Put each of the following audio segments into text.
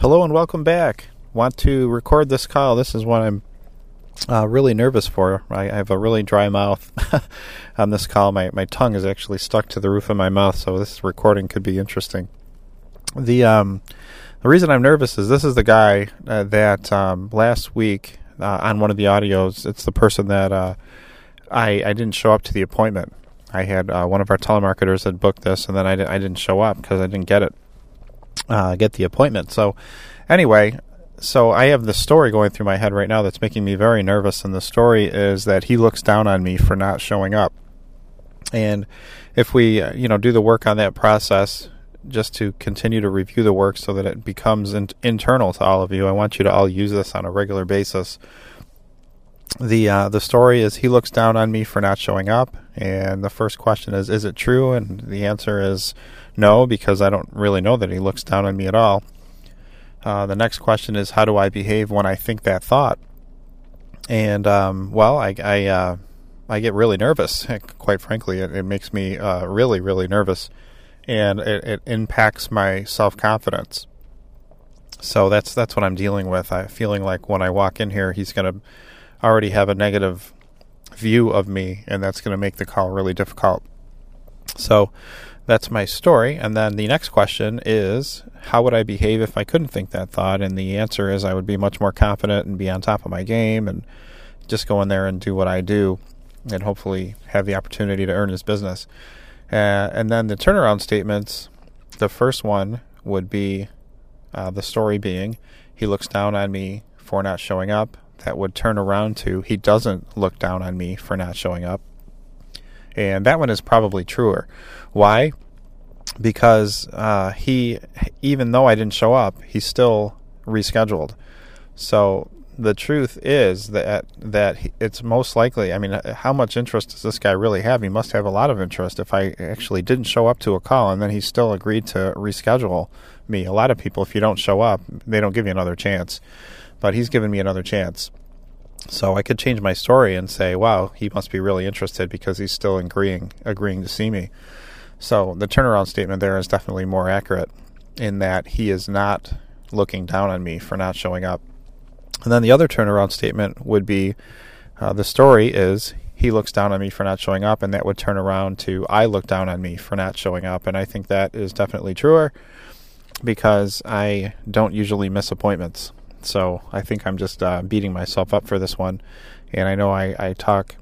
Hello and welcome back. Want to record this call. This is what I'm really nervous for. I have a really dry mouth on this call. My tongue is actually stuck to the roof of my mouth, so this recording could be interesting. The reason I'm nervous is this is the guy that last week on one of the audios, it's the person that I didn't show up to the appointment. I had one of our telemarketers had booked this, and then I didn't show up because I didn't get the appointment. So anyway, I have this story going through my head right now that's making me very nervous, and the story is that he looks down on me for not showing up. And if we do the work on that process, just to continue to review the work so that it becomes internal to all of you, I want you to all use this on a regular basis. The story is he looks down on me for not showing up, and the first question is it true? And the answer is no, because I don't really know that he looks down on me at all. The next question is, how do I behave when I think that thought? And I get really nervous. Quite frankly, it makes me really, really nervous, and it impacts my self-confidence. So that's what I'm dealing with. I'm feeling like when I walk in here, he's going to already have a negative view of me, and that's going to make the call really difficult. So that's my story. And then the next question is, how would I behave if I couldn't think that thought? And the answer is I would be much more confident and be on top of my game and just go in there and do what I do and hopefully have the opportunity to earn his business. And then the turnaround statements, the first one would be the story being, he looks down on me for not showing up. That would turn around to, he doesn't look down on me for not showing up. And that one is probably truer. Why? Because he, even though I didn't show up, he still rescheduled. So the truth is that it's most likely, how much interest does this guy really have? He must have a lot of interest if I actually didn't show up to a call and then he still agreed to reschedule me. A lot of people, if you don't show up, they don't give you another chance. But he's given me another chance. So I could change my story and say, wow, he must be really interested because he's still agreeing to see me. So the turnaround statement there is definitely more accurate in that he is not looking down on me for not showing up. And then the other turnaround statement would be, the story is, he looks down on me for not showing up, and that would turn around to, I look down on me for not showing up. And I think that is definitely truer because I don't usually miss appointments. So I think I'm just beating myself up for this one, and I know I talk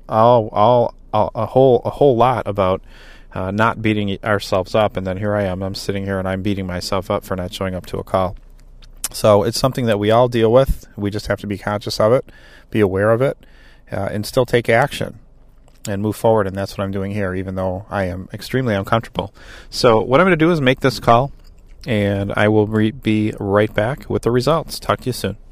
a whole lot about not beating ourselves up, and then here I am. I'm sitting here and I'm beating myself up for not showing up to a call. So it's something that we all deal with. We just have to be conscious of it, be aware of it, and still take action and move forward. And that's what I'm doing here, even though I am extremely uncomfortable. So what I'm going to do is make this call, and I will be right back with the results. Talk to you soon.